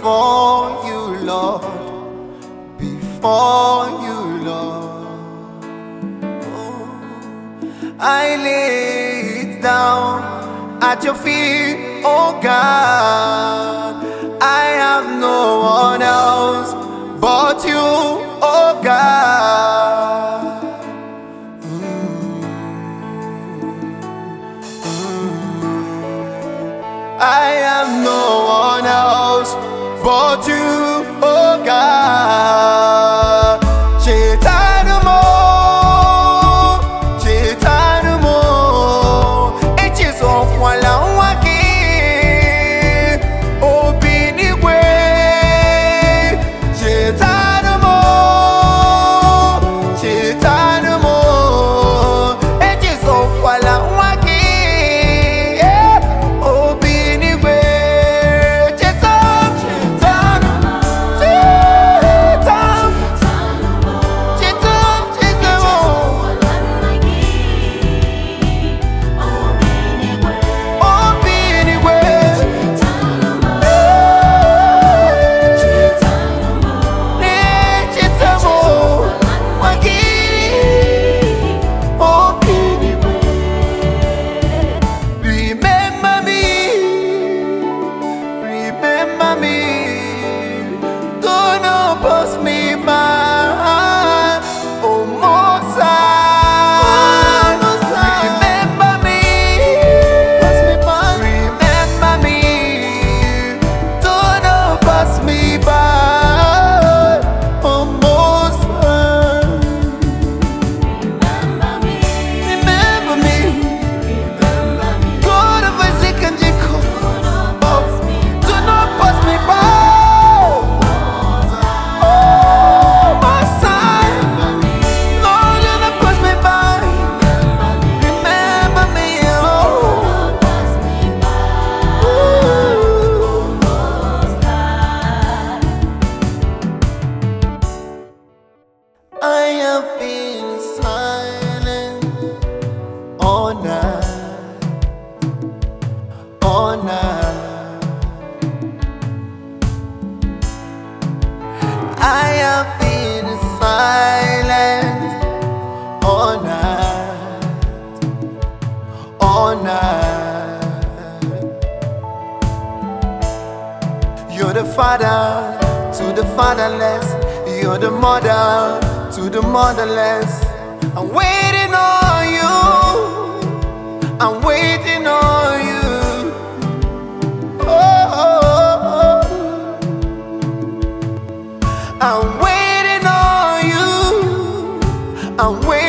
before you, Lord, before you, Lord. Oh, I lay it down at your feet, oh God. I have no one else but you, oh God. I have no one else but you, oh God. Chetanumo, Chetanumo, eches of Walawaki, Obinigwe. Chetanumo, Chetanumo, eches of Walawaki. Pass me by, oh Mosa. Remember me, pass me by. Remember me, don't pass me by, oh Mosa. Remember me, God of Isaac and Jacob, do not pass me by. I have been silent all night, all night. I have been silent all night, all night. You're the father to the fatherless. You're the mother to the motherless. I'm waiting on you, I'm waiting on you. Oh, I'm waiting on you, I'm waiting.